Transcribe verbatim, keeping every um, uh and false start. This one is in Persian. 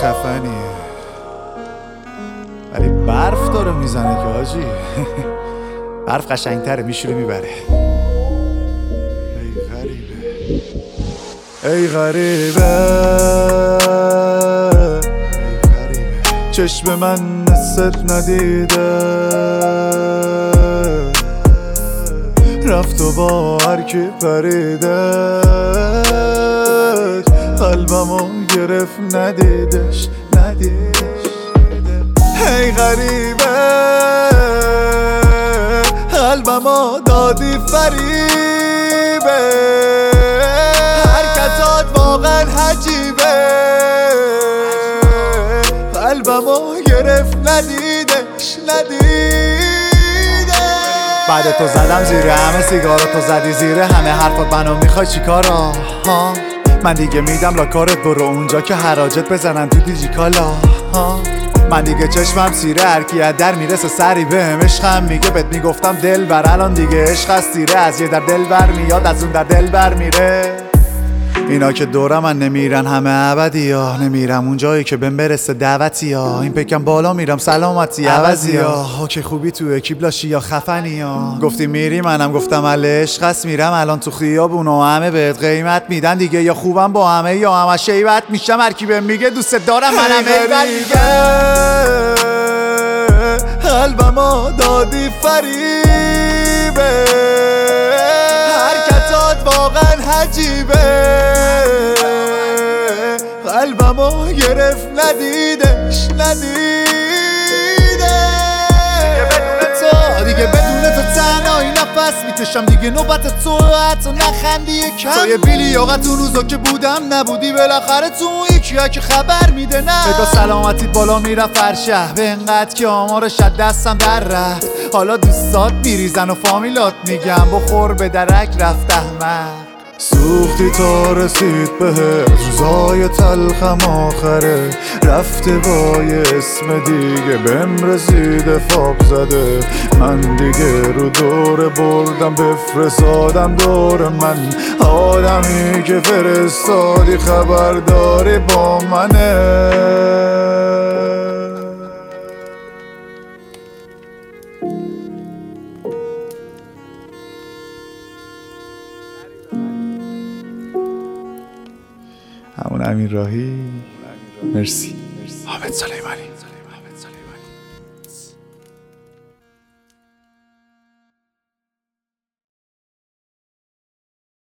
خفنیه ولی برف داره میزنه که حاجی برف قشنگتره، میشوره میبره. ای غریبه ای غریبه ای غریبه چشم من نست ندیده، رفت و با هر کی پریده، قلبمو گرفت ندیدش ندیدش. ای غریبه قلبمو دادی فریبه، حرکتات واقعا عجیبه، قلبمو گرفت ندیدش ندیدش. بعد تو زدم زیر همه سیگارا، تو زدی زیر همه حرفات، منو میخوای چیکارا؟ ها من دیگه میدم لا کارت، برو اونجا که حراجت بزنن تو دیجیکالا. ها من دیگه چشمم سیره، هرکی از در میرسه سری بهم عشقم میگه، بهت میگفتم دل بر، الان دیگه عشق از تیره، از یه در دل بر میاد از اون در دل بر میره. اینا که دورم من نمیرن همه ابدی ها، نمیرم اون جایی که بهم برسه دعوتی ها، این پکم بالا میرم سلامتی عوضی ها. ها که خوبی تو اکیب لاشی یا خفنی ها، گفتی میری منم گفتم اله عشق است میرم، الان تو خیابون و همه بهت قیمت میدن دیگه، یا خوبم با همه یا همه شیبت میشم، هر کی بهم میگه دوست دارم منم ای قلبمو دادی فریبه، حرکتات واقعا عجیبه، قلبمو گرفت ندیدش ندیدش. دیگه بدون تو دیگه بدون تو تنهایی نفس میکشم، دیگه نوبت تو حتی نخندی یکم، تو یه بیلیاقت اون روزا که بودم نبودی، بالاخره تو اون یکی ها که خبر میده نه بگا سلامتیت بالا میرم فرشه، به انقدر که آمارش از دستم در رفت، حالا دوستات میریزن و فامیلات میگم بخور به درک رفت احمد. سوختی تا رسید بهت روزای تلخم آخره، رفته با یه اسم دیگه بهم رسیده فاق زده، من دیگه رو دور بردم بفرستادم دور من، آدمی که فرستادی خبرداری با منه. همون امین راهی. مرسی حامد سلیمانی.